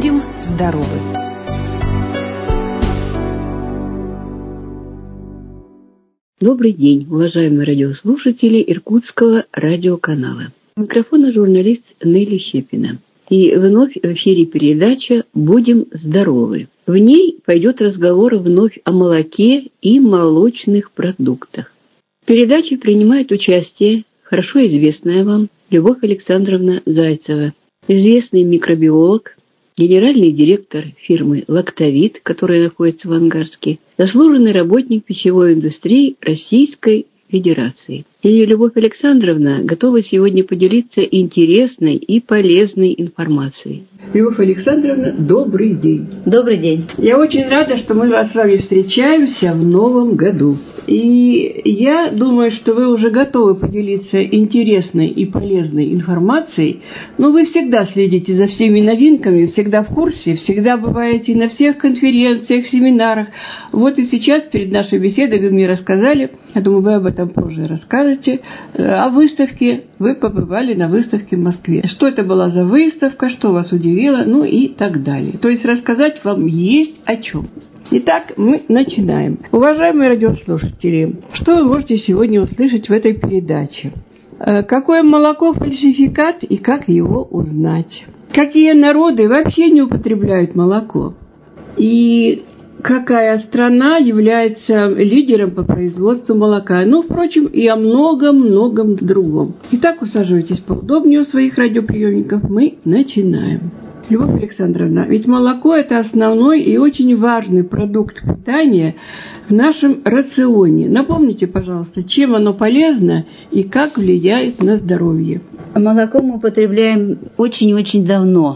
Будем здоровы! Добрый день, уважаемые радиослушатели Иркутского радиоканала. У микрофона журналист Нелли Щепина. И вновь в эфире передача «Будем здоровы». В ней пойдет разговор вновь о молоке и молочных продуктах. В передаче принимает участие хорошо известная вам Любовь Александровна Зайцева, известный микробиолог, генеральный директор фирмы «Лактовит», которая находится в Ангарске, заслуженный работник пищевой индустрии Российской Федерации. И Любовь Александровна готова сегодня поделиться интересной и полезной информацией. Любовь Александровна, добрый день. Добрый день. Я очень рада, что мы с вами встречаемся в новом году. И я думаю, что вы уже готовы поделиться интересной и полезной информацией. Но вы всегда следите за всеми новинками, всегда в курсе, всегда бываете на всех конференциях, семинарах. Вот и сейчас перед нашей беседой вы мне рассказали, я думаю, вы об этом позже расскажете, о выставке. Вы побывали на выставке в Москве. Что это была за выставка, что вас удивило, ну и так далее. То есть рассказать вам есть о чем. Итак, мы начинаем. Уважаемые радиослушатели, что вы можете сегодня услышать в этой передаче? Какое молоко фальсификат и как его узнать? Какие народы вообще не употребляют молоко? И какая страна является лидером по производству молока? Ну, впрочем, и о многом-многом другом. Итак, усаживайтесь поудобнее у своих радиоприемников. Мы начинаем. Любовь Александровна, ведь молоко – это основной и очень важный продукт питания в нашем рационе. Напомните, пожалуйста, чем оно полезно и как влияет на здоровье. Молоко мы употребляем очень-очень давно.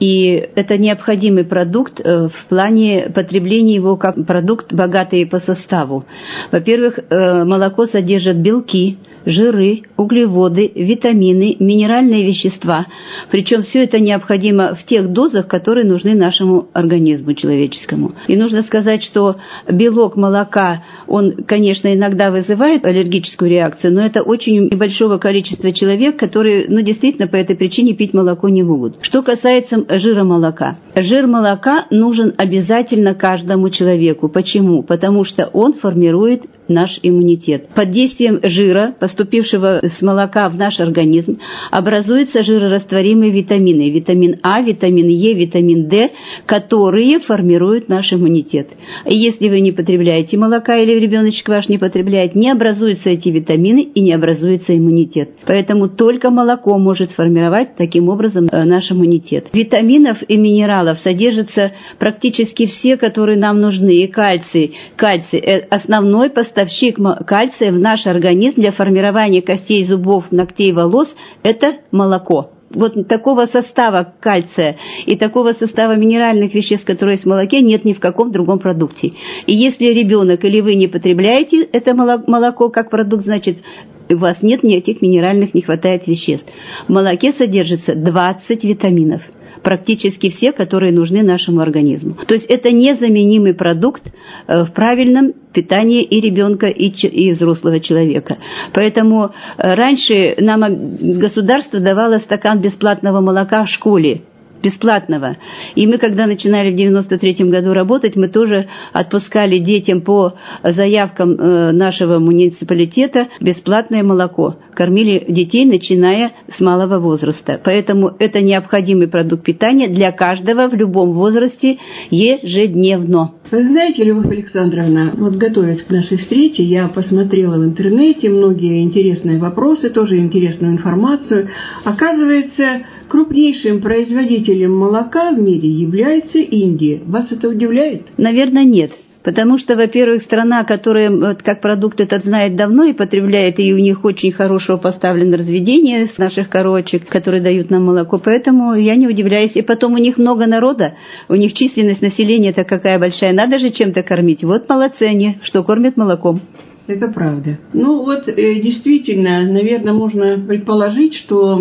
И это необходимый продукт в плане потребления его как продукт, богатый по составу. Во-первых, молоко содержит белки, жиры, углеводы, витамины, минеральные вещества. Причем все это необходимо в тех дозах, которые нужны нашему организму человеческому. И нужно сказать, что белок молока, он, конечно, иногда вызывает аллергическую реакцию, но это очень небольшого количества человек, которые, действительно по этой причине пить молоко не могут. Что касается жира молока. Жир молока нужен обязательно каждому человеку. Почему? Потому что он формирует наш иммунитет. Под действием жира, поступившего с молока в наш организм, образуются жирорастворимые витамины. Витамин А, витамин Е, витамин D, которые формируют наш иммунитет. И если вы не потребляете молока или ребеночек ваш не потребляет, не образуются эти витамины и не образуется иммунитет. Поэтому только молоко может сформировать таким образом наш иммунитет. Витаминов и минералов содержатся практически все, которые нам нужны. И кальций. Кальций – основной поставщик кальция в наш организм для формирования костей, зубов, ногтей, волос – это молоко. Вот такого состава кальция и такого состава минеральных веществ, которые есть в молоке, нет ни в каком другом продукте. И если ребенок или вы не потребляете это молоко как продукт, значит, у вас нет ни этих минеральных, не хватает веществ. В молоке содержится 20 витаминов. Практически все, которые нужны нашему организму. То есть это незаменимый продукт в правильном питании и ребенка, и взрослого человека. Поэтому раньше нам государство давало стакан бесплатного молока в школе. Бесплатного. И мы, когда начинали в 93-м году работать, мы тоже отпускали детям по заявкам нашего муниципалитета бесплатное молоко. Кормили детей, начиная с малого возраста. Поэтому это необходимый продукт питания для каждого в любом возрасте ежедневно. Вы знаете, Любовь Александровна, вот готовясь к нашей встрече, я посмотрела в интернете многие интересные вопросы, тоже интересную информацию. Оказывается, крупнейшим производителем молока в мире является Индия. Вас это удивляет? Наверное, нет. Потому что, во-первых, страна, которая как продукт этот знает давно и потребляет, и у них очень хорошо поставлено разведение с наших коровочек, которые дают нам молоко. Поэтому я не удивляюсь. И потом у них много народа, у них численность населения-то какая большая. Надо же чем-то кормить. Вот молодцы они, что кормят молоком. Это правда. Ну вот, действительно, наверное, можно предположить, что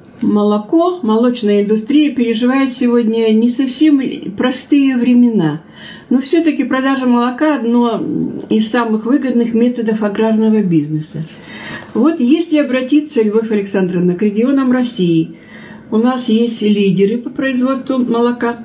молоко, молочная индустрия переживает сегодня не совсем простые времена. Но все-таки продажа молока – одно из самых выгодных методов аграрного бизнеса. Вот если обратиться, Любовь Александровна, к регионам России, у нас есть лидеры по производству молока.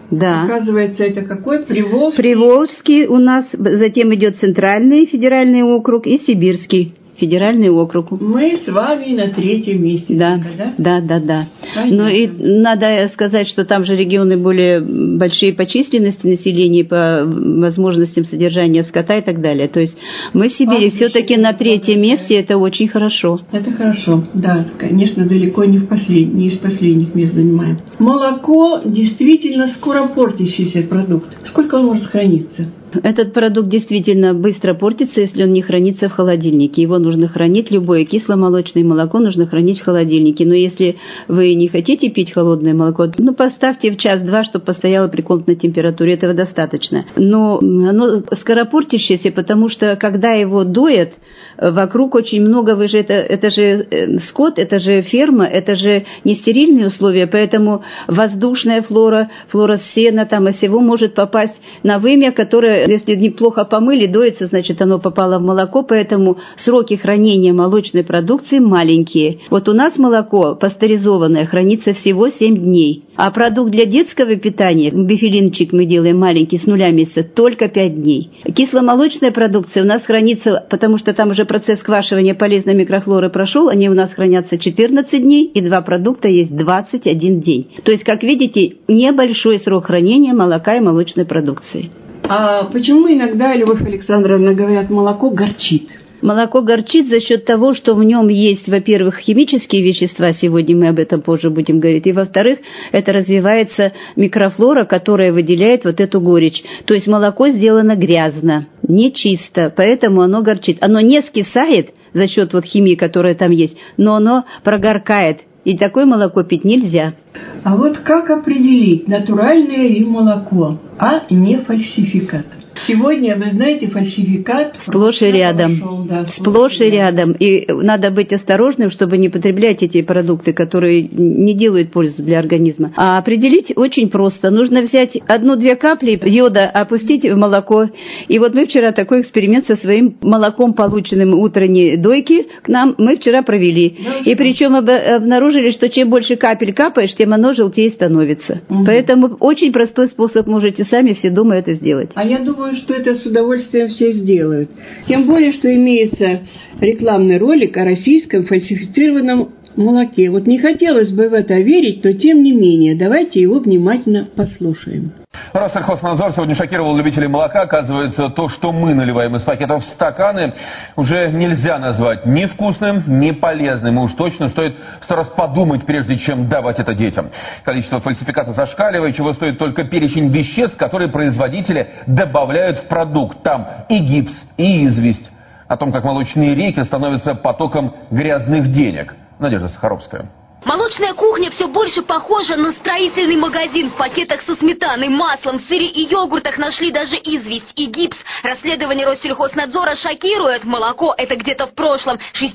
Да. Оказывается, это какой? Приволжский? Приволжский у нас, затем идет Центральный федеральный округ и Сибирский федеральный округ. Мы с вами на 3-м месте. Да, только, да. Ну и надо сказать, что там же регионы более большие по численности населения, по возможностям содержания скота и так далее. То есть мы в Сибири все-таки на 3-м месте, это очень хорошо. Это хорошо, да, конечно, далеко не из последних мест занимаем. Молоко действительно скоро портящийся продукт. Сколько он может храниться? Этот продукт действительно быстро портится, если он не хранится в холодильнике. Его нужно хранить, любое кисломолочное молоко нужно хранить в холодильнике. Но если вы не хотите пить холодное молоко, поставьте в час-два, чтобы постояло при комнатной температуре, этого достаточно. Но оно скоропортящееся, потому что когда его доят, вокруг очень много, это же скот, это же ферма, это же не стерильные условия, поэтому воздушная флора сена, осеву может попасть на вымя, которое, если неплохо помыли, доится, значит, оно попало в молоко, поэтому сроки хранения молочной продукции маленькие. Вот у нас молоко пастеризованное хранится всего 7 дней, а продукт для детского питания, бифилинчик мы делаем маленький, с 0 месяца, только 5 дней. Кисломолочная продукция у нас хранится, потому что там уже процесс квашивания полезной микрофлоры прошел, они у нас хранятся 14 дней, и 2 продукта есть 21 день. То есть, как видите, небольшой срок хранения молока и молочной продукции. А почему иногда, Любовь Александровна, говорят, молоко горчит? Молоко горчит за счет того, что в нем есть, во-первых, химические вещества, сегодня мы об этом позже будем говорить, и, во-вторых, это развивается микрофлора, которая выделяет вот эту горечь. То есть молоко сделано грязно, нечисто, поэтому оно горчит. Оно не скисает за счет химии, которая там есть, но оно прогоркает, и такое молоко пить нельзя. А вот как определить, натуральное ли молоко, а не фальсификат? Сегодня, вы знаете, фальсификат сплошь и рядом. Сплошь и рядом. И надо быть осторожным, чтобы не потреблять эти продукты, которые не делают пользу для организма. А определить очень просто. Нужно взять 1-2 капли йода, опустить в молоко. И вот мы вчера такой эксперимент со своим молоком, полученным утренней дойки, к нам мы вчера провели. И причем обнаружили, что чем больше капель капаешь, тем оно желтее становится. Поэтому очень простой способ, можете сами все дома это сделать. А я думаю, что это с удовольствием все сделают. Тем более, что имеется рекламный ролик о российском фальсифицированном молоке. Вот не хотелось бы в это верить, но тем не менее, давайте его внимательно послушаем. Россельхознадзор сегодня шокировал любителей молока. Оказывается, то, что мы наливаем из пакетов в стаканы, уже нельзя назвать ни вкусным, ни полезным. И уж точно стоит 100 раз подумать, прежде чем давать это детям. Количество фальсификатов зашкаливает, чего стоит только перечень веществ, которые производители добавляют в продукт. Там и гипс, и известь. О том, как молочные реки становятся потоком грязных денег. Надежда Сахаровская. Молочная кухня все больше похожа на строительный магазин. В пакетах со сметаной, маслом, сыре и йогуртах нашли даже известь и гипс. Расследование Россельхознадзора шокирует. Молоко – это где-то в прошлом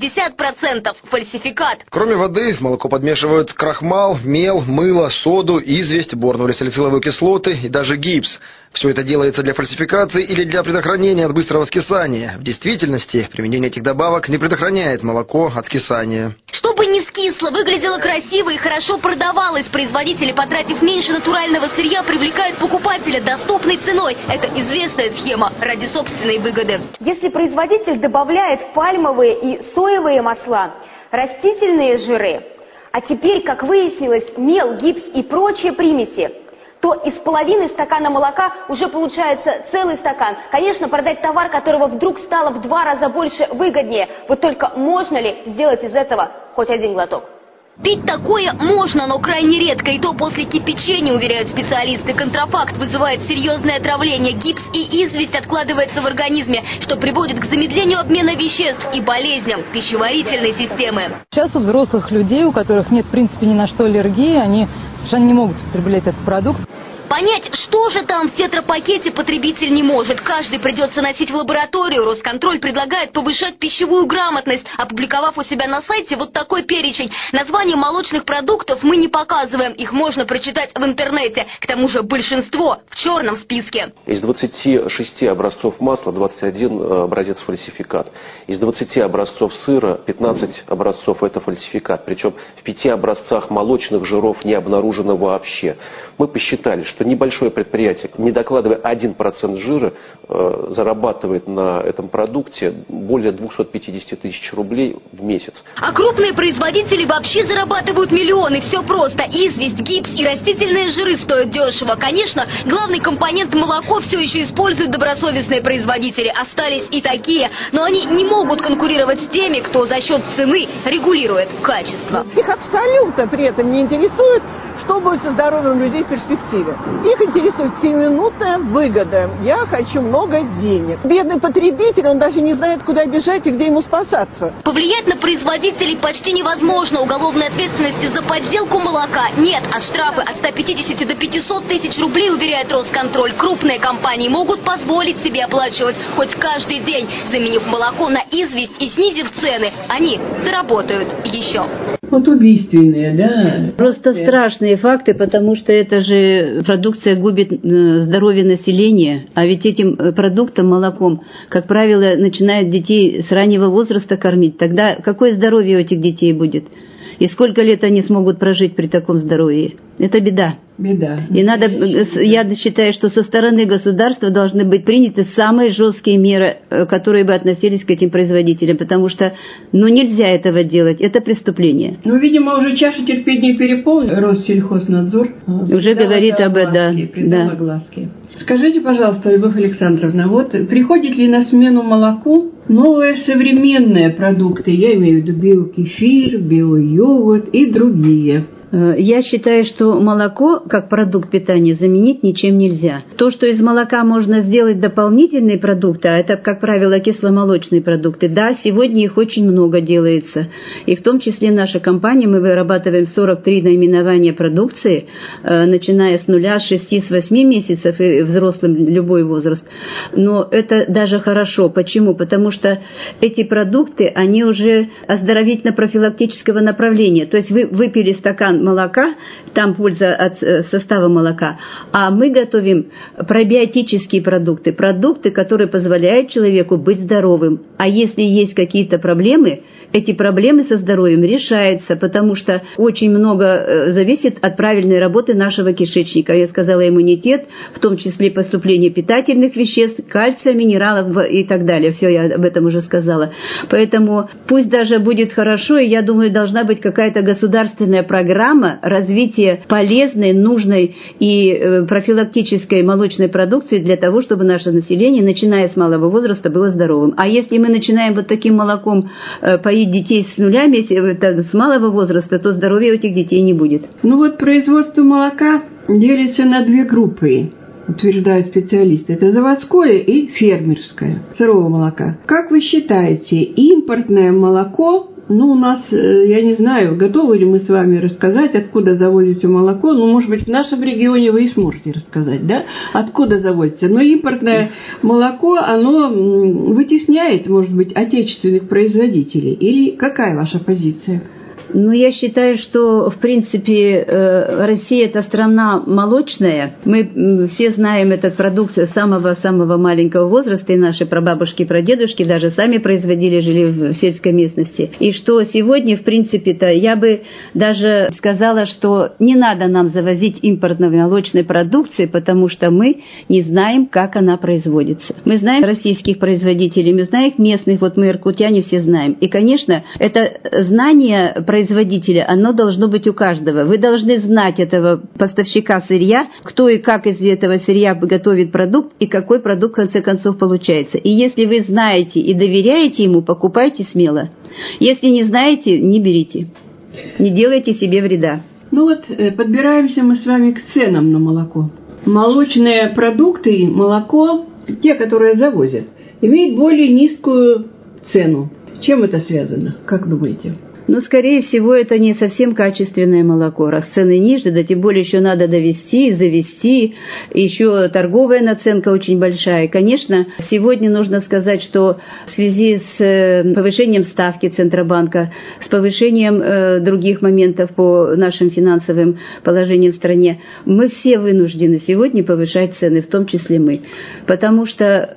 60% фальсификат. Кроме воды в молоко подмешивают крахмал, мел, мыло, соду, известь, борноуглекисловые кислоты и даже гипс. Все это делается для фальсификации или для предохранения от быстрого скисания. В действительности, применение этих добавок не предохраняет молоко от скисания. Чтобы не скисло, выглядело красиво и хорошо продавалось, производители, потратив меньше натурального сырья, привлекают покупателя доступной ценой. Это известная схема ради собственной выгоды. Если производитель добавляет пальмовые и соевые масла, растительные жиры, а теперь, как выяснилось, мел, гипс и прочие примеси, то из половины стакана молока уже получается целый стакан. Конечно, продать товар, которого вдруг стало в 2 раза больше, выгоднее. Вот только можно ли сделать из этого хоть один глоток? Пить такое можно, но крайне редко, и то после кипячения, уверяют специалисты. Контрафакт вызывает серьезное отравление. Гипс и известь откладывается в организме, что приводит к замедлению обмена веществ и болезням пищеварительной системы. Сейчас у взрослых людей, у которых нет в принципе ни на что аллергии, они совершенно не могут употреблять этот продукт. Понять, что же там в тетрапакете, потребитель не может. Каждый придется носить в лабораторию. Росконтроль предлагает повышать пищевую грамотность, опубликовав у себя на сайте вот такой перечень. Названия молочных продуктов мы не показываем. Их можно прочитать в интернете. К тому же большинство в черном списке. Из 26 образцов масла 21 образец фальсификат. Из 20 образцов сыра 15 образцов это фальсификат. Причем в 5 образцах молочных жиров не обнаружено вообще. Мы посчитали, что небольшое предприятие, не докладывая 1% жира, зарабатывает на этом продукте более 250 тысяч рублей в месяц. А крупные производители вообще зарабатывают миллионы. Все просто. Известь, гипс и растительные жиры стоят дешево. Конечно, главный компонент молоко все еще используют добросовестные производители. Остались и такие. Но они не могут конкурировать с теми, кто за счет цены регулирует качество. Их абсолютно при этом не интересует, что будет со здоровьем людей в перспективе. Их интересует сиюминутная выгода. Я хочу много денег. Бедный потребитель, он даже не знает, куда бежать и где ему спасаться. Повлиять на производителей почти невозможно. Уголовной ответственности за подделку молока нет, а штрафы от 150 до 500 тысяч рублей, уверяет Росконтроль. Крупные компании могут позволить себе оплачивать хоть каждый день. Заменив молоко на известь и снизив цены, они заработают еще. Вот убийственные, да? Просто страшные факты, потому что это же продукция губит здоровье населения. А ведь этим продуктом, молоком, как правило, начинают детей с раннего возраста кормить. Тогда какое здоровье у этих детей будет? И сколько лет они смогут прожить при таком здоровье? Это беда. Беда. И надо, я считаю, что со стороны государства должны быть приняты самые жесткие меры, которые бы относились к этим производителям, потому что, нельзя этого делать, это преступление. Видимо, уже чаша терпеть не переполнена. Россельхознадзор уже говорит об этом, да. Глазки. Скажите, пожалуйста, Любовь Александровна, приходит ли на смену молоку новые современные продукты? Я имею в виду биокефир, биойогурт и другие. Я считаю, что молоко, как продукт питания, заменить ничем нельзя. То, что из молока можно сделать дополнительные продукты, а это, как правило, кисломолочные продукты, да, сегодня их очень много делается. И в том числе наша компания, мы вырабатываем 43 наименования продукции, начиная с нуля, с 6-8 месяцев и взрослым любой возраст. Но это даже хорошо. Почему? Потому что эти продукты, они уже оздоровительно-профилактического направления. То есть вы выпили стакан молока, там польза от состава молока, а мы готовим пробиотические продукты, которые позволяют человеку быть здоровым. А если есть какие-то проблемы, эти проблемы со здоровьем решаются, потому что очень много зависит от правильной работы нашего кишечника. Я сказала, иммунитет, в том числе поступление питательных веществ, кальция, минералов и так далее. Все, я об этом уже сказала. Поэтому пусть даже будет хорошо, и я думаю, должна быть какая-то государственная программа развития полезной, нужной и профилактической молочной продукции для того, чтобы наше население, начиная с малого возраста, было здоровым. А если мы начинаем вот таким молоком поить детей с нуля, с малого возраста, то здоровья у этих детей не будет. Производство молока делится на две группы, утверждают специалисты. Это заводское и фермерское, сырого молока. Как вы считаете, импортное молоко, у нас, я не знаю, готовы ли мы с вами рассказать, откуда завозится молоко. Может быть, в нашем регионе вы и сможете рассказать, да, откуда завозится. Но импортное молоко, оно вытесняет, может быть, отечественных производителей. Или какая ваша позиция? Я считаю, что, в принципе, Россия – это страна молочная. Мы все знаем этот продукт с самого-самого маленького возраста, и наши прабабушки и прадедушки даже сами производили, жили в сельской местности. И что сегодня, в принципе-то, я бы даже сказала, что не надо нам завозить импортной молочной продукции, потому что мы не знаем, как она производится. Мы знаем российских производителей, мы знаем местных, мы, иркутяне, все знаем. И, конечно, это знание производителя, оно должно быть у каждого. Вы должны знать этого поставщика сырья, кто и как из этого сырья готовит продукт, и какой продукт в конце концов получается. И если вы знаете и доверяете ему, покупайте смело. Если не знаете, не берите. Не делайте себе вреда. Подбираемся мы с вами к ценам на молоко. Молочные продукты, молоко, те, которые завозят, имеют более низкую цену. С чем это связано, как думаете? Скорее всего, это не совсем качественное молоко. Раз цены ниже, да тем более еще надо довести, завести, еще торговая наценка очень большая. Конечно, сегодня нужно сказать, что в связи с повышением ставки Центробанка, с повышением других моментов по нашим финансовым положениям в стране, мы все вынуждены сегодня повышать цены, в том числе мы. Потому что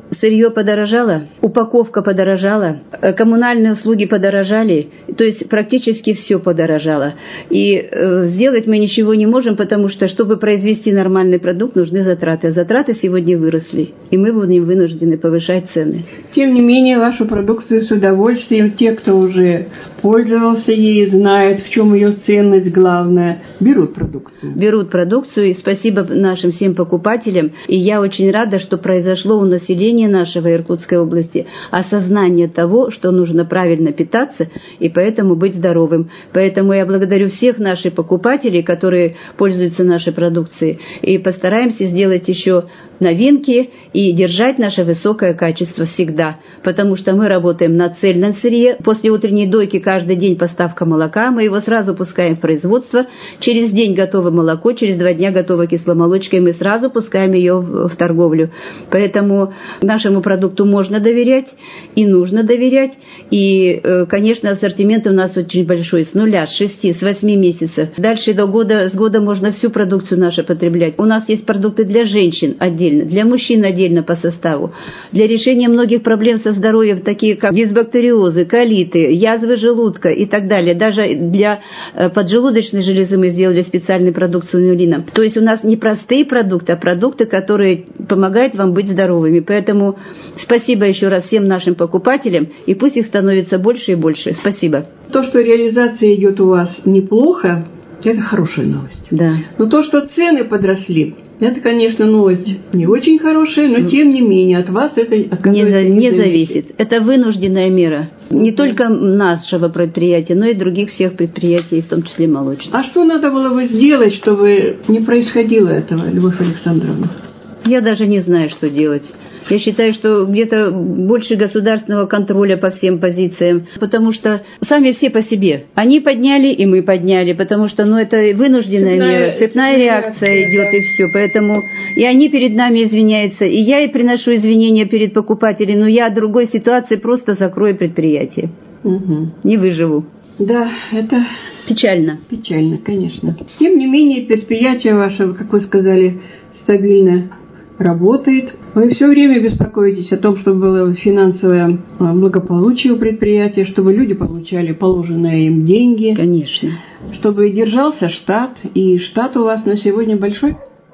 Сырье подорожало, упаковка подорожала, коммунальные услуги подорожали, то есть практически все подорожало. И сделать мы ничего не можем, потому что, чтобы произвести нормальный продукт, нужны затраты. А затраты сегодня выросли, и мы будем вынуждены повышать цены. Тем не менее, вашу продукцию с удовольствием те, кто уже пользовался ей, знают, в чем ее ценность главная, берут продукцию. Берут продукцию, и спасибо нашим всем покупателям. И я очень рада, что произошло у населения нашего Иркутской области осознание того, что нужно правильно питаться и поэтому быть здоровым. Поэтому я благодарю всех наших покупателей, которые пользуются нашей продукцией, и постараемся сделать еще новинки и держать наше высокое качество всегда, потому что мы работаем на цельном сырье. После утренней дойки каждый день поставка молока, мы его сразу пускаем в производство, через день готово молоко, через 2 дня готова кисломолочка, и мы сразу пускаем ее в торговлю. Поэтому нашему продукту можно доверять и нужно доверять, и, конечно, ассортимент у нас очень большой, с 0, с 6, с 8 месяцев. Дальше до года, с года можно всю продукцию нашу потреблять. У нас есть продукты для женщин отдельно, для мужчин отдельно по составу, для решения многих проблем со здоровьем, такие как дисбактериозы, колиты, язвы желудка и так далее. Даже для поджелудочной железы мы сделали специальный продукт с инулином. То есть у нас не простые продукты, а продукты, которые помогают вам быть здоровыми. Поэтому спасибо еще раз всем нашим покупателям, и пусть их становится больше и больше. Спасибо. То, что реализация идет у вас неплохо, это хорошая новость. Да. Но то, что цены подросли, это, конечно, новость не очень хорошая, но тем не менее от вас это не зависит. Это вынужденная мера. Не только нашего предприятия, но и других всех предприятий, в том числе молочных. А что надо было бы сделать, чтобы не происходило этого, Любовь Александровна? Я даже не знаю, что делать. Я считаю, что где-то больше государственного контроля по всем позициям, потому что сами все по себе. Они подняли, и мы подняли, потому что это вынужденная мера, цепная реакция идет, да. И все. Поэтому и они перед нами извиняются, и я и приношу извинения перед покупателем, но я в другой ситуации просто закрою предприятие. Угу. Не выживу. Да, это печально. Печально, конечно. Тем не менее, предприятие ваше, как вы сказали, стабильно работает. Вы все время беспокоитесь о том, чтобы было финансовое благополучие у предприятия, чтобы люди получали положенные им деньги. Конечно. Чтобы держался штат. И штат у вас на сегодня большой?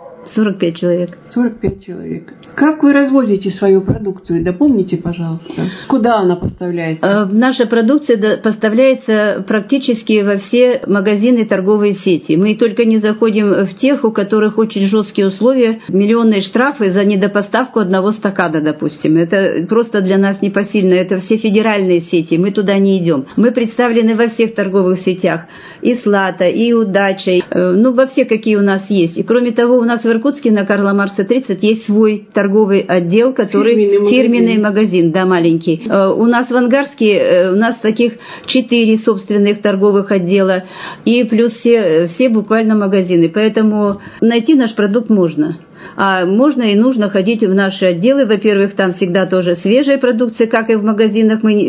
45 человек. 45 человек. Как вы развозите свою продукцию? Напомните, пожалуйста. Куда она поставляется? Наша продукция поставляется практически во все магазины и торговые сети. Мы только не заходим в тех, у которых очень жесткие условия, миллионные штрафы за недопоставку 1 стакана, допустим. Это просто для нас непосильно. Это все федеральные сети. Мы туда не идем. Мы представлены во всех торговых сетях. И Слата, и Удача. Во все, какие у нас есть. И кроме того, у нас в Иркутске на Карла Маркса 30 есть свой торговый отдел, который фирменный магазин, да, маленький. У нас в Ангарске у нас таких 4 собственных торговых отдела и плюс все буквально магазины. Поэтому найти наш продукт можно. А можно и нужно ходить в наши отделы. Во-первых, там всегда тоже свежая продукция, как и в магазинах. Мы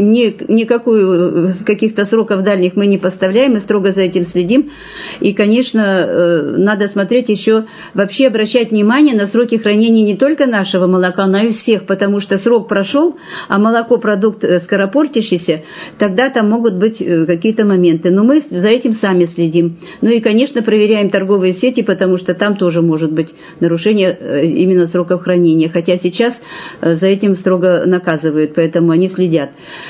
никакую каких-то сроков дальних мы не поставляем, мы строго за этим следим. И, конечно, надо смотреть еще, вообще обращать внимание на сроки хранения не только нашего молока, но и всех, потому что срок прошел, а молоко продукт скоропортящийся, тогда там могут быть какие-то моменты. Но мы за этим сами следим. Ну и, конечно, проверяем торговые сети, потому что там тоже может быть нарушение именно сроков хранения. Хотя сейчас за этим строго наказывают, поэтому они следят.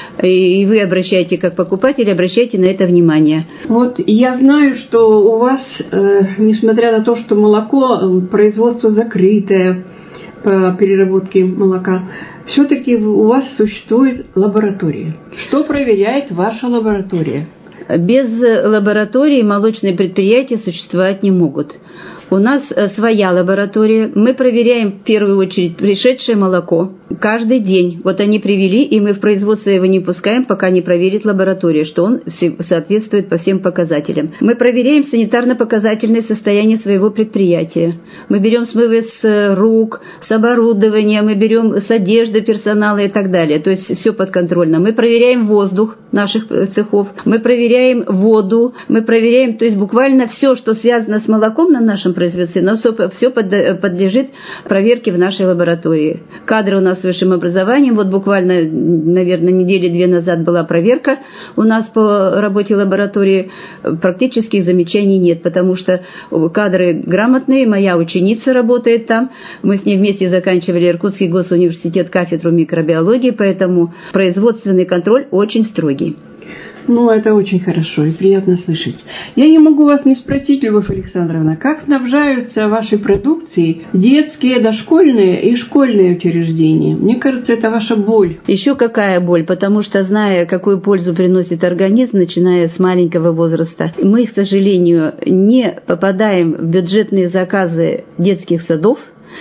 И вы обращаете, как покупатели, обращайте на это внимание. Вот я знаю, что у вас, несмотря на то, что молоко, производство закрытое по переработке молока, все-таки у вас существует лаборатория. Что проверяет ваша лаборатория? Без лаборатории молочные предприятия существовать не могут. У нас своя лаборатория. Мы проверяем в первую очередь пришедшее молоко каждый день. Вот они привели, и мы в производство его не пускаем, пока не проверит лаборатория, что он соответствует по всем показателям. Мы проверяем санитарно-показательное состояние своего предприятия. Мы берем смывы с рук, с оборудования, мы берем с одежды персонала и так далее. То есть все подконтрольно. Мы проверяем воздух наших цехов, мы проверяем воду, мы проверяем, то есть буквально все, что связано с молоком на нашем производстве, но все подлежит проверке в нашей лаборатории. Кадры у нас с высшим образованием. Вот буквально, наверное, недели 2 назад была проверка у нас по работе лаборатории. Практически замечаний нет, потому что кадры грамотные. Моя ученица работает там. Мы с ней вместе заканчивали Иркутский госуниверситет кафедру микробиологии, поэтому производственный контроль очень строгий. Ну, это очень хорошо и приятно слышать. Я не могу вас не спросить, Любовь Александровна, как снабжаются вашей продукцией детские, дошкольные и школьные учреждения? Мне кажется, это ваша боль. Еще какая боль, потому что, зная, какую пользу приносит организм, начиная с маленького возраста, мы, к сожалению, не попадаем в бюджетные заказы детских садов,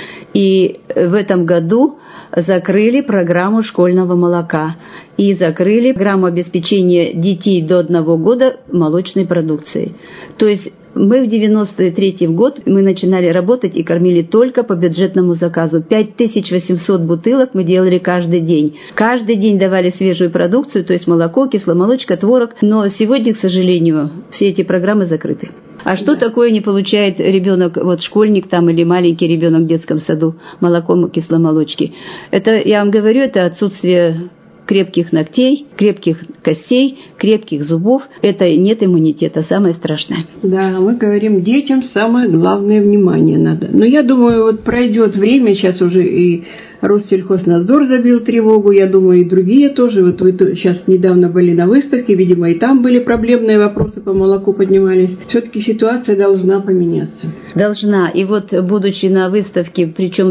и в этом году закрыли программу школьного молока и закрыли программу обеспечения детей до 1 года молочной продукцией. То есть мы в 93 год мы начинали работать и кормили только по бюджетному заказу. 5800 бутылок мы делали каждый день. Каждый день давали свежую продукцию, то есть молоко, кисломолочка, творог. Но сегодня, к сожалению, все эти программы закрыты. А что такое не получает ребенок, вот школьник там или маленький ребенок в детском саду, молоком кисломолочки? Это, я вам говорю, это отсутствие крепких ногтей, крепких костей, крепких зубов. Это нет иммунитета, самое страшное. Да, мы говорим, детям самое главное внимание надо. Но я думаю, вот пройдет время, сейчас уже и Россельхознадзор забил тревогу, я думаю, и другие тоже. Вот вы сейчас недавно были на выставке, видимо, и там были проблемные вопросы по молоку поднимались. Все-таки ситуация должна поменяться. Должна. И вот, будучи на выставке, причем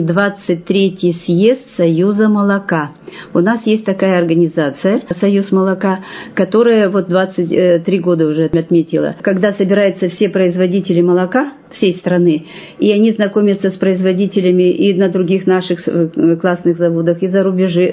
23-й съезд Союза молока. У нас есть такая организация, Союз молока, которая вот 23 года уже отметила. Когда собираются все производители молока всей страны, и они знакомятся с производителями и на других наших классных заводах, и за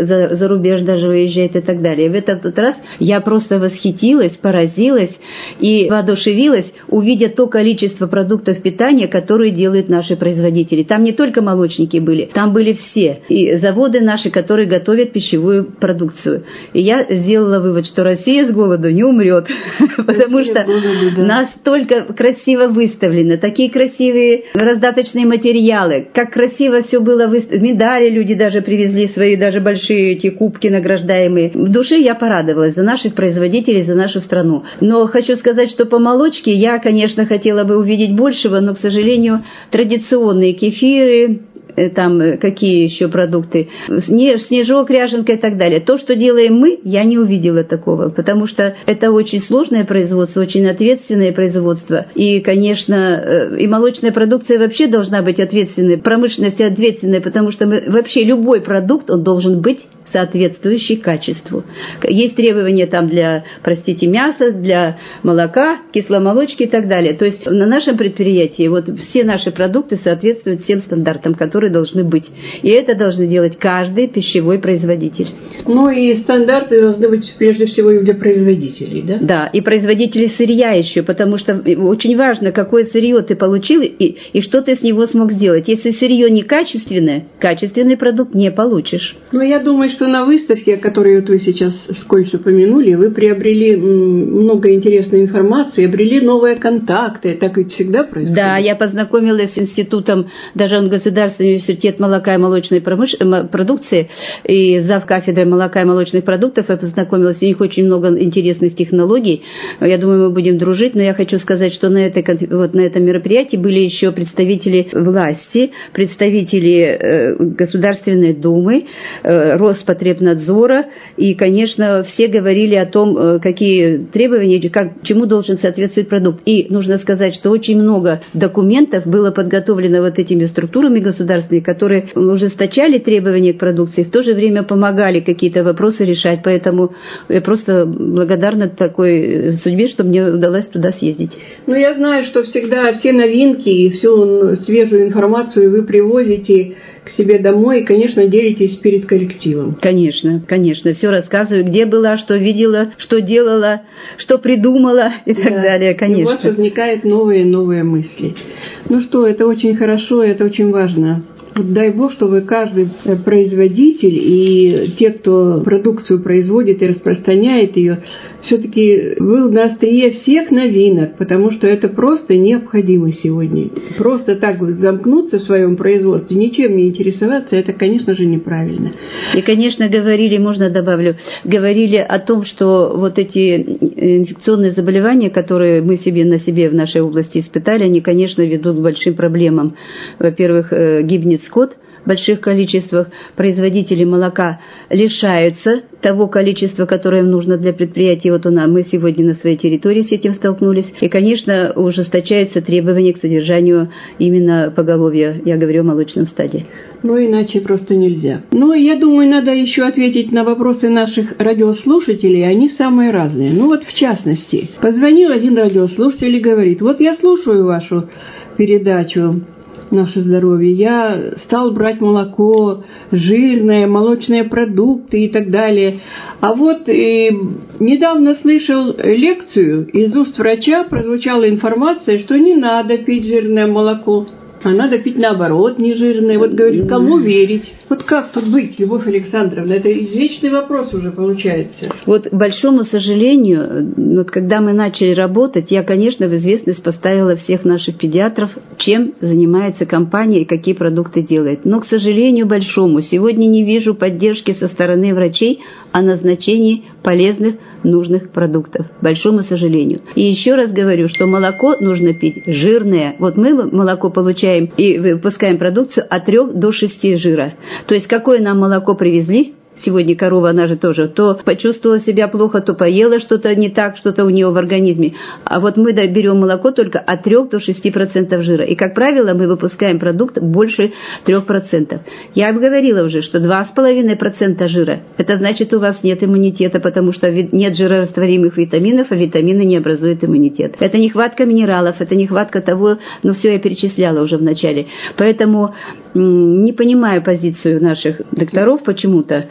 рубеж даже выезжают и так далее. И в этот раз я просто восхитилась, поразилась и воодушевилась, увидя то количество продуктов питания, которые делают наши производители. Там не только молочники были, там были все. И заводы наши, которые готовят пищевую продукцию. И я сделала вывод, что Россия с голоду не умрет, потому что настолько красиво выставлено, такие красивые раздаточные материалы, как красиво все было выставлено, медали люди даже привезли свои, даже большие эти кубки награждаемые. В душе я порадовалась за наших производителей, за нашу страну. Но хочу сказать, что по молочке я, конечно, хотела бы увидеть большего, но, к сожалению, традиционные кефиры, там какие еще продукты, снежок, ряженка и так далее. То, что делаем мы, я не увидела такого, потому что это очень сложное производство, очень ответственное производство. И, конечно, и молочная продукция вообще должна быть ответственной, промышленность ответственной, потому что вообще любой продукт, он должен быть соответствующий качеству. Есть требования там для, простите, мяса, для молока, кисломолочки и так далее. То есть на нашем предприятии вот все наши продукты соответствуют всем стандартам, которые должны быть. И это должны делать каждый пищевой производитель. Ну и стандарты должны быть прежде всего и для производителей, да? Да, и производителей сырья еще, потому что очень важно, какое сырье ты получил и что ты с него смог сделать. Если сырье некачественное, качественный продукт не получишь. Ну, я думаю, что на выставке, о которой вот вы сейчас вскользь упомянули, вы приобрели много интересной информации, обрели новые контакты. Так ведь всегда происходит? Да, я познакомилась с институтом, даже он Государственный университет молока и молочной продукции, и завкафедрой молока и молочных продуктов я познакомилась. У них очень много интересных технологий. Я думаю, мы будем дружить, но я хочу сказать, что на этом мероприятии были еще представители власти, представители Государственной Думы, Роспотребнадзора, и, конечно, все говорили о том, какие требования, чему должен соответствовать продукт. И нужно сказать, что очень много документов было подготовлено вот этими структурами государственными, которые ужесточали требования к продукции, в то же время помогали какие-то вопросы решать. Поэтому я просто благодарна такой судьбе, что мне удалось туда съездить. Ну, я знаю, что всегда все новинки и всю свежую информацию вы привозите к себе домой и, конечно, делитесь перед коллективом. Конечно, конечно. Все рассказываю, где была, что видела, что делала, что придумала и так далее, конечно. И у вас возникают новые мысли. Ну что, это очень хорошо, это очень важно. Вот дай Бог, чтобы каждый производитель и те, кто продукцию производит и распространяет ее, все-таки был на острие всех новинок, потому что это просто необходимо сегодня. Просто так вот замкнуться в своем производстве, ничем не интересоваться, это, конечно же, неправильно. И, конечно, можно добавлю, говорили о том, что вот эти инфекционные заболевания, которые мы на себе в нашей области испытали, они, конечно, ведут к большим проблемам. Во-первых, гибнет скот в больших количествах, производители молока лишаются того количества, которое им нужно для предприятий. Вот мы сегодня на своей территории с этим столкнулись. И, конечно, ужесточаются требования к содержанию именно поголовья, я говорю о молочном стаде. Иначе просто нельзя. Я думаю, надо еще ответить на вопросы наших радиослушателей, они самые разные. В частности, позвонил один радиослушатель и говорит: вот я слушаю вашу передачу «Наше здоровье», я стал брать молоко жирное, молочные продукты и так далее. А недавно слышал лекцию, из уст врача прозвучала информация, что не надо пить жирное молоко, а надо пить, наоборот, нежирное. Говорит, кому верить? Как тут быть, Любовь Александровна? Это извечный вопрос уже получается. К большому сожалению, когда мы начали работать, я, конечно, в известность поставила всех наших педиатров, чем занимается компания и какие продукты делает. Но, к сожалению большому, сегодня не вижу поддержки со стороны врачей о назначении полезных, нужных продуктов. К большому сожалению. И еще раз говорю, что молоко нужно пить жирное. Мы молоко получаем и выпускаем продукцию от 3 до 6 жира. То есть, какое нам молоко привезли, сегодня корова, она же тоже, то почувствовала себя плохо, то поела что-то не так, что-то у нее в организме. А мы берем молоко только от 3 до 6% жира. И, как правило, мы выпускаем продукт больше 3%. Я говорила уже, что 2,5% жира, это значит, у вас нет иммунитета, потому что нет жирорастворимых витаминов, а витамины не образуют иммунитет. Это нехватка минералов, это нехватка того, все я перечисляла уже в начале. Поэтому не понимаю позицию наших докторов почему-то.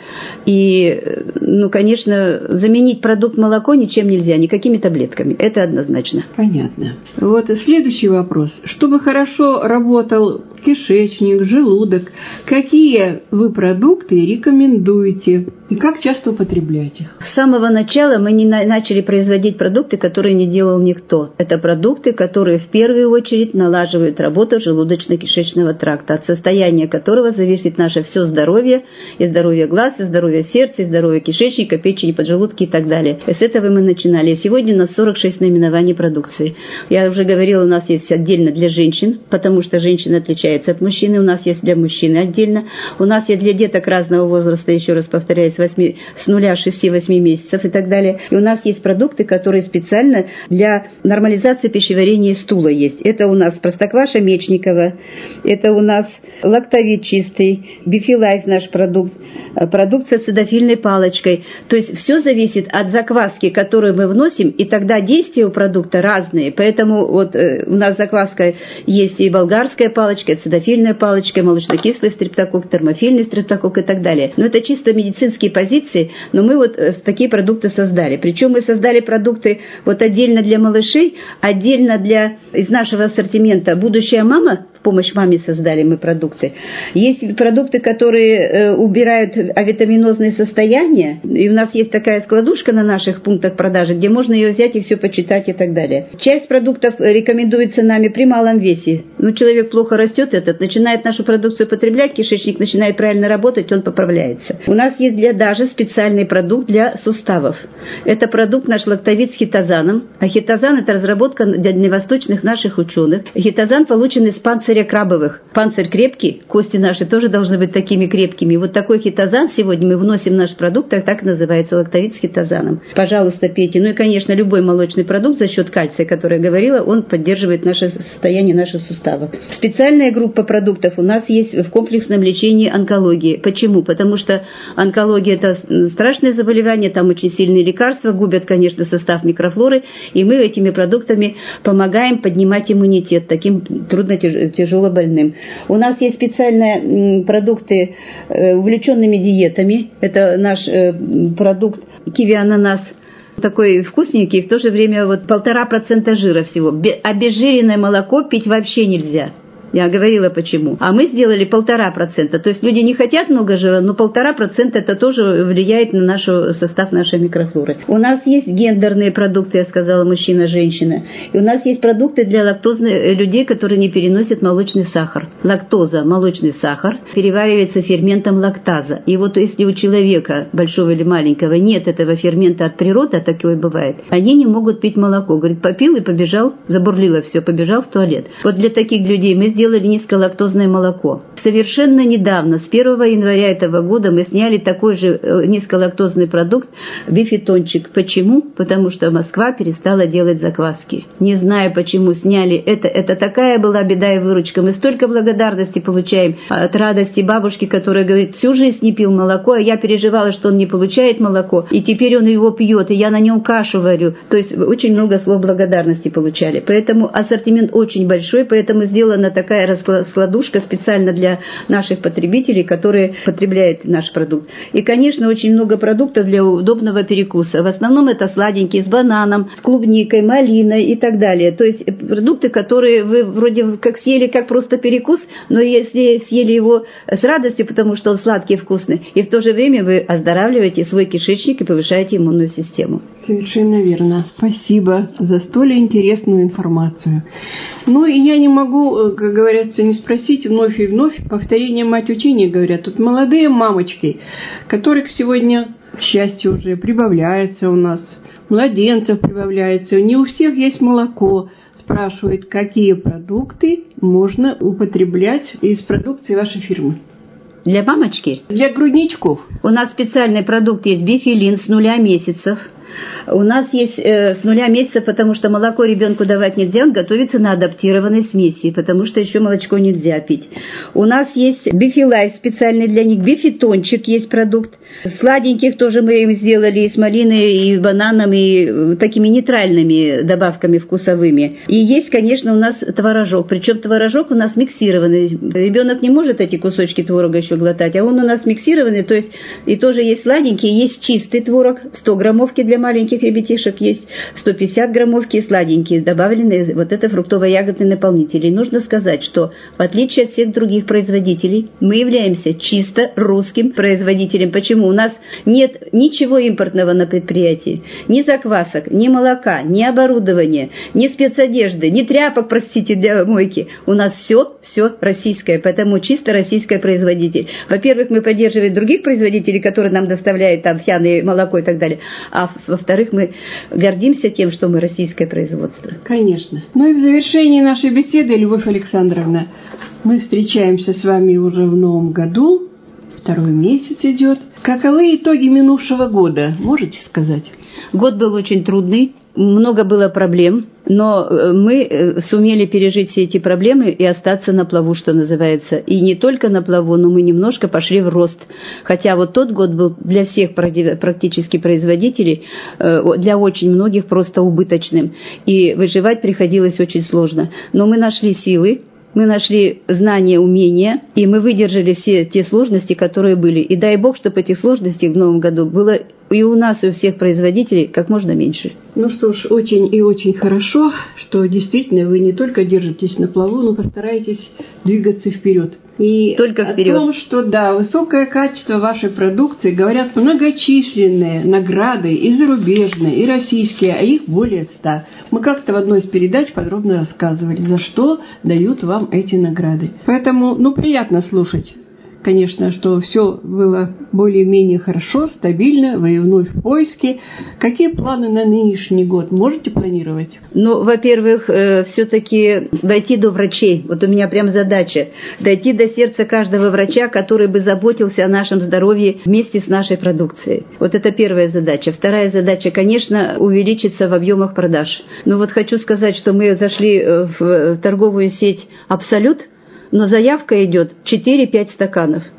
И, конечно, заменить продукт молоко ничем нельзя, никакими таблетками. Это однозначно. Понятно. Следующий вопрос. Чтобы хорошо работал кишечник, желудок, какие вы продукты рекомендуете и как часто употреблять их? С самого начала мы не начали производить продукты, которые не делал никто. Это продукты, которые в первую очередь налаживают работу желудочно-кишечного тракта, от состояния которого зависит наше все здоровье, и здоровье глаз, и здоровье сердца, и здоровье кишечника, печени, поджелудки и так далее. И с этого мы начинали. И сегодня у нас 46 наименований продукции. Я уже говорила, у нас есть отдельно для женщин, потому что женщина отличается от мужчины, у нас есть для мужчины отдельно, у нас есть для деток разного возраста, еще раз повторяюсь, с 0, 6-8 месяцев и так далее. И у нас есть продукты, которые специально для нормализации пищеварения и стула есть. Это у нас Простокваша Мечникова, это у нас Лактовит чистый, Бифилайф наш продукт, продукт с ацидофильной палочкой. То есть все зависит от закваски, которую мы вносим, и тогда действия у продукта разные. Поэтому у нас закваска есть и болгарская палочка, ацидофильная палочка, молочно-кислый стрептококк, термофильный стрептококк и так далее. Но это чисто медицинские позиции, но мы такие продукты создали. Причем мы создали продукты отдельно для малышей, отдельно из нашего ассортимента «Будущая мама», в помощь маме создали мы продукты. Есть продукты, которые убирают авитаминозные состояния, и у нас есть такая складушка на наших пунктах продажи, где можно ее взять и все почитать и так далее. Часть продуктов рекомендуется нами при малом весе. Человек плохо растет, начинает нашу продукцию потреблять, кишечник начинает правильно работать, он поправляется. У нас есть даже специальный продукт для суставов. Это продукт наш Лактовит с хитозаном. А хитозан – это разработка дальневосточных наших ученых. Хитозан получен из панциря крабовых. Панцирь крепкий, кости наши тоже должны быть такими крепкими. Такой хитозан сегодня мы вносим в наш продукт, так называется Лактовит с хитозаном. Пожалуйста, пейте. И, конечно, любой молочный продукт за счет кальция, который я говорила, он поддерживает наше состояние наших суставов. Специальная группа продуктов у нас есть в комплексном лечении онкологии. Почему? Потому что онкология – это страшное заболевание, там очень сильные лекарства, губят, конечно, состав микрофлоры, и мы этими продуктами помогаем поднимать иммунитет таким тяжело больным. У нас есть специальные продукты увлеченными диетами. Это наш продукт киви-ананас. Такой вкусненький, в то же время 1,5% жира всего. Обезжиренное молоко пить вообще нельзя. Я говорила почему. А мы сделали 1,5%. То есть люди не хотят много жира, но 1,5% это тоже влияет на состав нашей микрофлоры. У нас есть гендерные продукты, я сказала, мужчина-женщина. И у нас есть продукты для лактозных людей, которые не переносят молочный сахар. Лактоза, молочный сахар, переваривается ферментом лактаза. И вот если у человека, большого или маленького, нет этого фермента от природы, а такое бывает, они не могут пить молоко. Говорит, попил и побежал, забурлило все, побежал в туалет. Вот для таких людей мы сделали низколактозное молоко. Совершенно недавно, с 1 января этого года, мы сняли такой же низколактозный продукт бифитончик. Почему? Потому что Москва перестала делать закваски. Не знаю, почему сняли это. Это такая была беда и выручка. Мы столько благодарности получаем от радости бабушки, которая говорит, всю жизнь не пил молоко, а я переживала, что он не получает молоко, и теперь он его пьет, и я на нем кашу варю. То есть очень много слов благодарности получали. Поэтому ассортимент очень большой, поэтому сделана такая раскладушка специально для наших потребителей, которые потребляют наш продукт. И, конечно, очень много продуктов для удобного перекуса. В основном это сладенькие с бананом, с клубникой, малиной и так далее. То есть продукты, которые вы вроде как съели как просто перекус, но если съели его с радостью, потому что он сладкий и вкусный, и в то же время вы оздоравливаете свой кишечник и повышаете иммунную систему. Совершенно верно. Спасибо за столь интересную информацию. Ну и я не могу, как говорится, не спросить вновь и вновь. Повторение мать учения, говорят. Тут молодые мамочки, которых сегодня, к счастью, уже прибавляется у нас, младенцев прибавляется. Не у всех есть молоко. Спрашивают, какие продукты можно употреблять из продукции вашей фирмы. Для мамочки? Для грудничков. У нас специальный продукт есть бифилин с 0 месяцев. У нас есть с 0 месяцев, потому что молоко ребенку давать нельзя, он готовится на адаптированной смеси, потому что еще молочко нельзя пить. У нас есть бифилайф специальный для них, бифитончик есть продукт. Сладеньких тоже мы им сделали и с малиной, и бананом, и такими нейтральными добавками вкусовыми. И есть, конечно, у нас творожок, причем творожок у нас миксированный. Ребенок не может эти кусочки творога еще глотать, а он у нас миксированный, то есть и тоже есть сладенький, есть чистый творог, 100 граммовки для маленьких ребятишек есть, 150 граммовки сладенькие, добавленные вот это фруктово-ягодный наполнитель. И нужно сказать, что в отличие от всех других производителей, мы являемся чисто русским производителем. Почему? У нас нет ничего импортного на предприятии, ни заквасок, ни молока, ни оборудования, ни спецодежды, ни тряпок, простите, для мойки. У нас все российское, поэтому чисто российский производитель. Во-первых, мы поддерживаем других производителей, которые нам доставляют там фяны, молоко и так далее. А во-вторых, мы гордимся тем, что мы российское производство. Конечно. Ну и в завершении нашей беседы, Любовь Александровна, мы встречаемся с вами уже в новом году, 2-й месяц идет. Каковы итоги минувшего года, можете сказать? Год был очень трудный, много было проблем, но мы сумели пережить все эти проблемы и остаться на плаву, что называется. И не только на плаву, но мы немножко пошли в рост. Хотя вот тот год был для всех практически производителей, для очень многих просто убыточным. И выживать приходилось очень сложно. Но мы нашли силы, мы нашли знания, умения, и мы выдержали все те сложности, которые были. И дай Бог, чтобы этих сложностей в новом году было и у нас, и у всех производителей как можно меньше. Ну что ж, очень и очень хорошо, что действительно вы не только держитесь на плаву, но постараетесь двигаться вперед. И только вперед. О том, что да, высокое качество вашей продукции, говорят многочисленные награды, и зарубежные, и российские, а их более 100. Мы как-то в одной из передач подробно рассказывали, за что дают вам эти награды. Поэтому, приятно слушать. Конечно, что все было более-менее хорошо, стабильно, вы вновь в поиске. Какие планы на нынешний год? Можете планировать? Во-первых, все-таки дойти до врачей. Вот у меня прям задача. Дойти до сердца каждого врача, который бы заботился о нашем здоровье вместе с нашей продукцией. Вот это первая задача. Вторая задача, конечно, увеличиться в объемах продаж. Хочу сказать, что мы зашли в торговую сеть «Абсолют», но заявка идет 4-5 стаканов.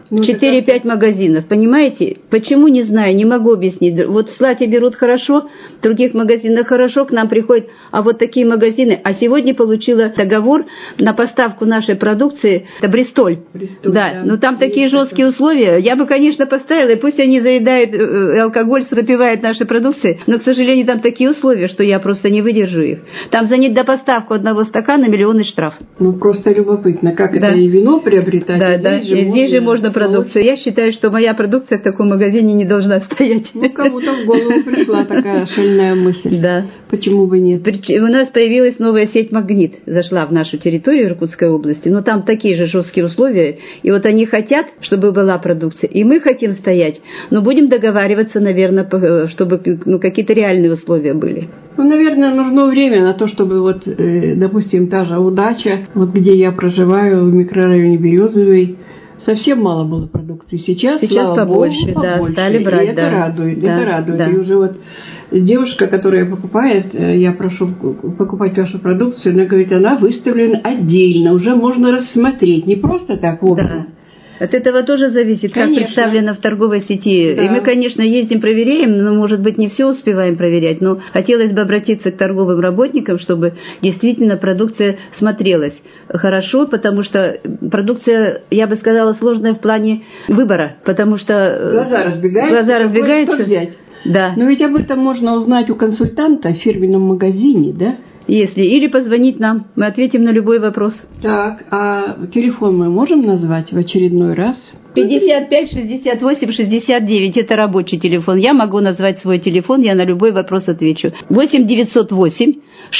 4-5 магазинов, понимаете? Почему, не знаю, не могу объяснить. Вот в Слате берут хорошо, в других магазинах хорошо, к нам приходят, а вот такие магазины. А сегодня получила договор на поставку нашей продукции, это Бристоль. Да, но там такие жесткие условия. Я бы, конечно, поставила, и пусть они заедают алкоголь, запивают наши продукции, но, к сожалению, там такие условия, что я просто не выдержу их. Там за недопоставку одного стакана миллионный штраф. Ну, просто любопытно, как это и вино приобретать. Да, здесь же можно продукцию. Я считаю, что моя продукция в таком магазине не должна стоять. Ну, кому-то в голову пришла такая шальная мысль. Да. Почему бы нет? У нас появилась новая сеть «Магнит», зашла в нашу территорию Иркутской области, но там такие же жесткие условия, и вот они хотят, чтобы была продукция, и мы хотим стоять, но будем договариваться, наверное, чтобы какие-то реальные условия были. Ну, наверное, нужно время на то, чтобы вот, допустим, та же «Удача», вот где я проживаю, в микрорайоне Березовый, совсем мало было продукции. Сейчас побольше, Богу, да, стали брать. И это радует, это радует. И уже вот девушка, которая покупает, я прошу покупать вашу продукцию, она говорит, она выставлена отдельно, уже можно рассмотреть, не просто так в общем. Да. От этого тоже зависит, как представлено в торговой сети. Да. И мы, конечно, ездим, проверяем, но, может быть, не все успеваем проверять. Но хотелось бы обратиться к торговым работникам, чтобы действительно продукция смотрелась хорошо, потому что продукция, я бы сказала, сложная в плане выбора, потому что глаза разбегаются. Что взять? Да. Но ведь об этом можно узнать у консультанта в фирменном магазине, да? Или позвонить нам, мы ответим на любой вопрос. Так, а телефон мы можем назвать в очередной раз? 55 68 69, это рабочий телефон. Я могу назвать свой телефон, я на любой вопрос отвечу. 8 908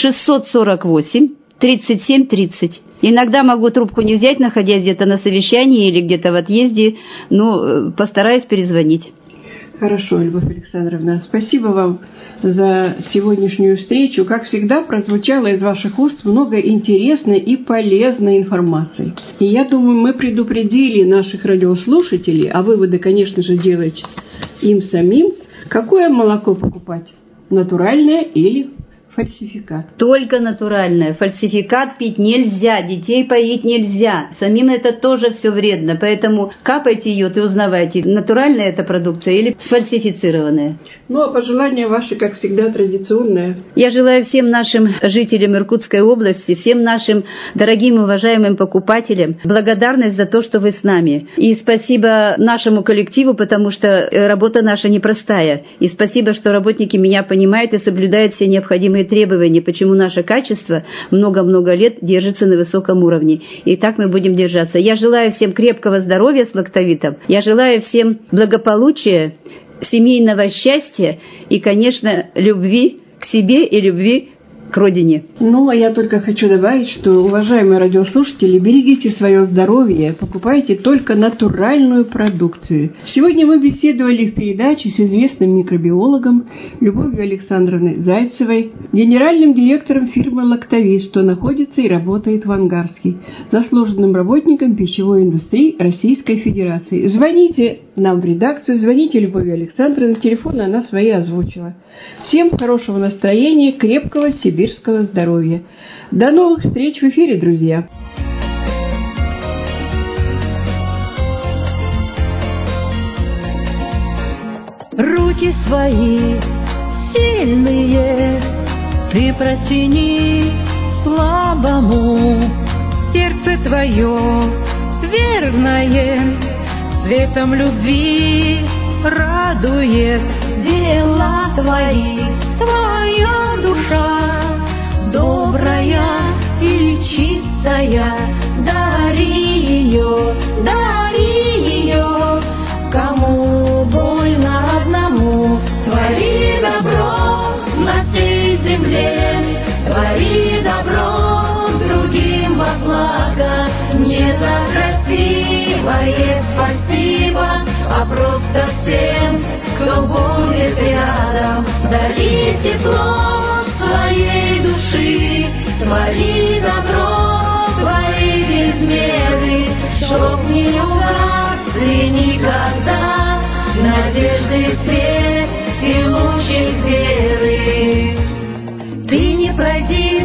648 37 30. Иногда могу трубку не взять, находясь где-то на совещании или где-то в отъезде, но постараюсь перезвонить. Хорошо, Любовь Александровна, спасибо вам за сегодняшнюю встречу. Как всегда, прозвучало из ваших уст много интересной и полезной информации. И я думаю, мы предупредили наших радиослушателей, а выводы, конечно же, делать им самим, какое молоко покупать, натуральное или фальсификат. Только натуральное. Фальсификат пить нельзя, детей поить нельзя. Самим это тоже все вредно. Поэтому капайте йод и узнавайте, натуральная эта продукция или фальсифицированная. Ну, а пожелания ваши, как всегда, традиционные. Я желаю всем нашим жителям Иркутской области, всем нашим дорогим и уважаемым покупателям благодарность за то, что вы с нами. И спасибо нашему коллективу, потому что работа наша непростая. И спасибо, что работники меня понимают и соблюдают все необходимые требования, почему наше качество много-много лет держится на высоком уровне. И так мы будем держаться. Я желаю всем крепкого здоровья с лактовитом. Я желаю всем благополучия, семейного счастья и, конечно, любви к себе и любви к родине. Ну, а я только хочу добавить, что, уважаемые радиослушатели, берегите свое здоровье, покупайте только натуральную продукцию. Сегодня мы беседовали в передаче с известным микробиологом Любовью Александровной Зайцевой, генеральным директором фирмы «Лактовит», что находится и работает в Ангарске, заслуженным работником пищевой индустрии Российской Федерации. Звоните нам в редакцию, звоните Любови Александровне, телефон она свои озвучила. Всем хорошего настроения, крепкого сибирского здоровья. До новых встреч в эфире, друзья! Руки свои сильные ты протяни слабому, сердце твое верное светом любви радует. Дела твои, твоя душа добрая и чистая, дари ее, кому больно одному. Твори добро на всей земле, твори добро другим во благо. Не за красивое спасибо, а просто всем, кто будет рядом. Дари тепло своей души, твори добро, твои безмеры, чтоб не угасли никогда надежды свет и лучик веры. Ты не пройди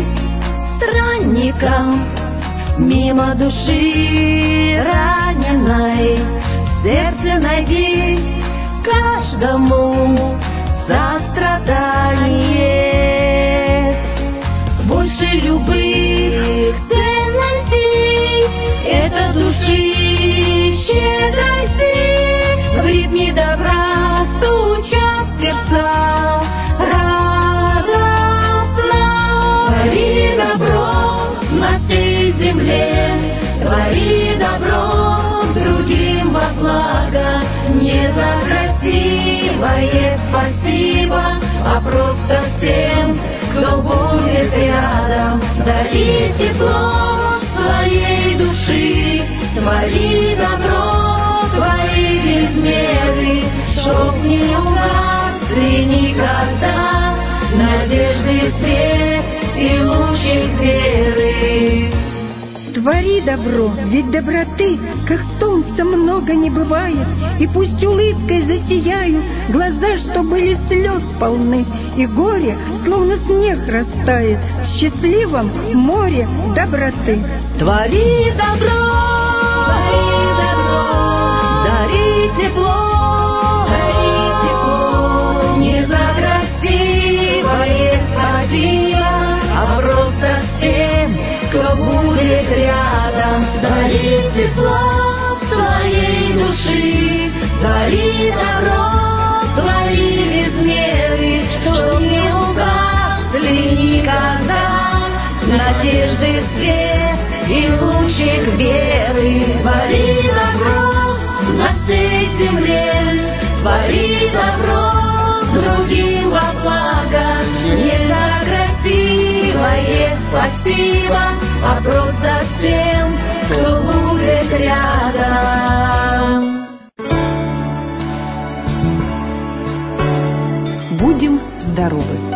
странником мимо души раненой, сердце найди, каждому сострадание. Больше любых ценностей это души щедрости, в ритме добра стучат сердца радостно. Твори добро на всей земле, твори добро другим во благо, не за красивое спасибо, а просто всем, кто будет рядом. Дари тепло своей души, твори добро, твори без меры, чтоб не угасли никогда надежды свет и лучик веры. Твори добро, ведь доброты, как солнца, много не бывает, и пусть улыбкой засияют глаза, что были слез полны, и горе, словно снег, растает в счастливом море доброты. Твори добро, дари тепло, не за красивое спасибо, а просто всем, кто будет рядом. Дари тепло своей души, дари добро, твори без меры, чтоб не угасли никогда надежды свет и лучик веры. Твори добро на всей земле, твори добро другим во благо, не за красивое спасибо, а просто всем, кто будет рядом. Будем здоровы!